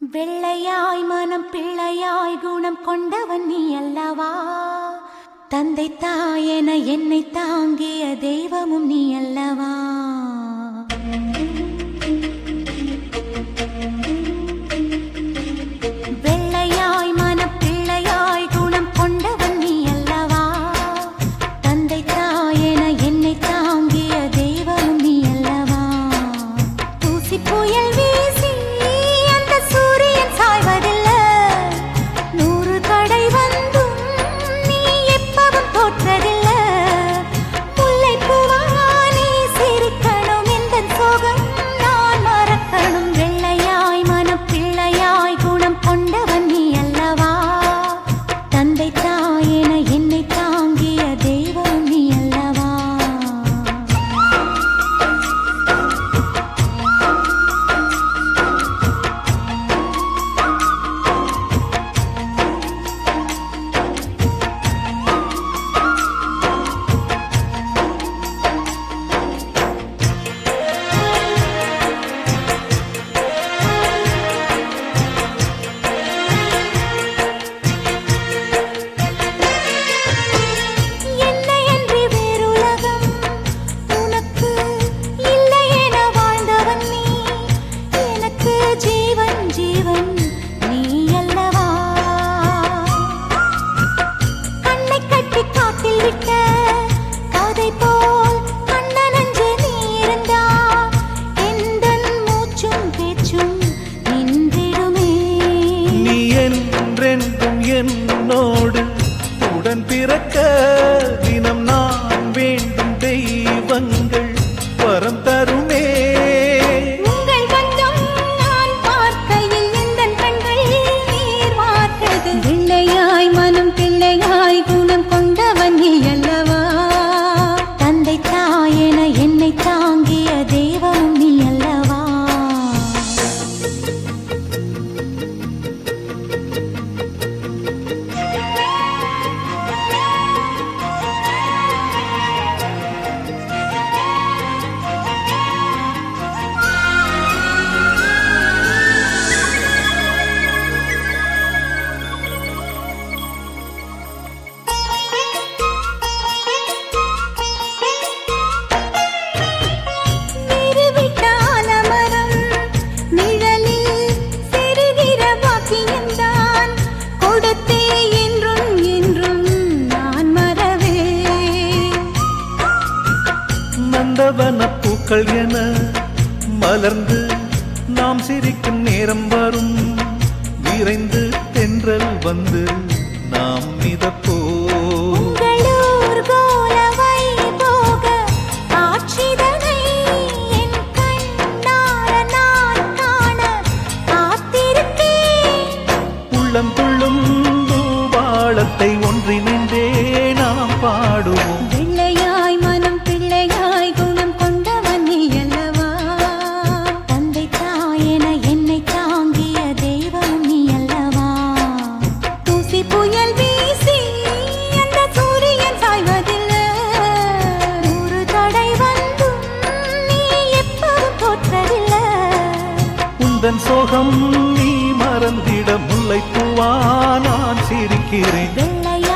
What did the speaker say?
வெள்ளையாய் மனம் பிள்ளையாய் குணம் கொண்டவன் நீ அல்லவா? தந்தை தாயென என்னை தாங்கிய தெய்வமும் நீ அல்லவா? வெள்ளையாய் மனம் பிள்ளையாய் குணம் கொண்டவன் நீ அல்லவா? தந்தை தாயென என்னை தாங்கிய தெய்வமும் நீ அல்லவா? தூசி புயல் வீசி அந்த சூரியன் சாய்வதில்லை, 100 தடை வந்தும் நீ எப்பவும் தோற்றதில்லை. முல்லை பூவா நீ சிரிக்கணும், இந்த சோகம் நான் மறக்கணும். வெள்ளையாய் மனம் பிள்ளையாய் குணம் கொண்டவன் நீ அல்லவா? தந்தை தாயென என்னை தாங்கிய தெய்வம் நீ அல்லவா? என்னையன்றி வேறுலகம் உனக்கு இல்லை என வாழ்ந்தவன் நீ. எனக்கு ஜீவன் ஜீவன் நீ அல்லவா? கண்ணை கட்டி காட்டில் விட்ட கதை போல் கண்ணனஞ்சு நீ இருந்தா, எந்தன் மூச்சும் பேச்சும் நின்றிடுமே. நீ என்றென்றும் என்னோடு உடன் பிறக்க தினம் நான் வேண்டும் தெய்வங்கள் வரம் தருமே. உங்கள் பந்தம் நான் பார்க்கையில் எந்தன் கண்கள் நீர் வார்த்தது. வெள்ளையாய் மனம் பிள்ளையாய் குணம் கொண்டவன் நீ அல்லவா? தந்தை தாயென என்னை தாங்கிய தெய்வம் நீ அல்லவா? நிறுவிட்டான மரம் நிழலில் செருகிற பாக்கியம்தான் கொடுத்தே என்றும் என்றும் நான் மறவே. நந்தவன பூக்கள் என மலர்ந்து நாம் சிரிக்கும் நேரம் வரும், விரைந்து தென்றல் வந்து நாம் மிதப்போ. உங்களூர் கோலவை போக காட்சிதனை என் கண்ணார நான் காண காத்திருக்கேன். உள்ளம் துள்ளும் பூபாளத்தை ஒன்றிணைந்தே நாம் பாடுவோம். வெள்ளையாய் மனம் பிள்ளையாய் குணம் கொண்டவன் நீ அல்லவா? தந்தை தாயென என்னை தாங்கிய தெய்வம் நீ அல்லவா? தூசி புயல் வீசி அந்த சூரியன் சாய்வதில்லை, 100 தடை வந்தும் நீ எப்பவும் தோற்றதில்லை. உந்தன் சோகம் நீ மறந்திட முல்லைப்பூவா நான் சிரிக்கிறேன். வெள்ளை